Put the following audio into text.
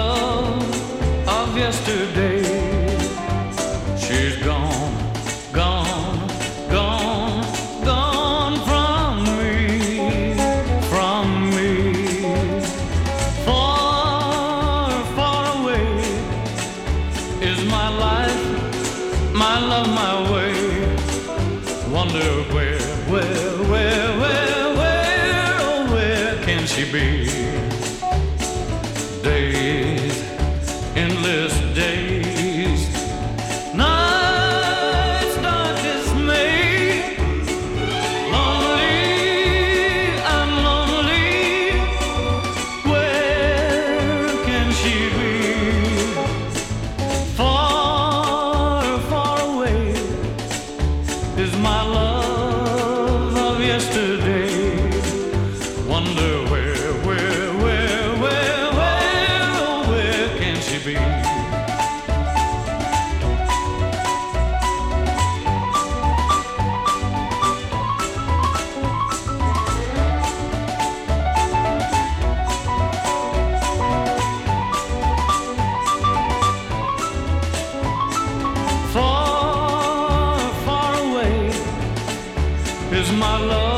love of yesterday. She's gone, gone, gone, gone from me, from me. Far, far away is my life, my love, my way. Wonder where, oh, where can she be? Days, endless days, nights dark dismay. Lonely, I'm lonely. Where can she be? Far, far away is my love of yesterday. Wonder where can she be? Far, far away is my love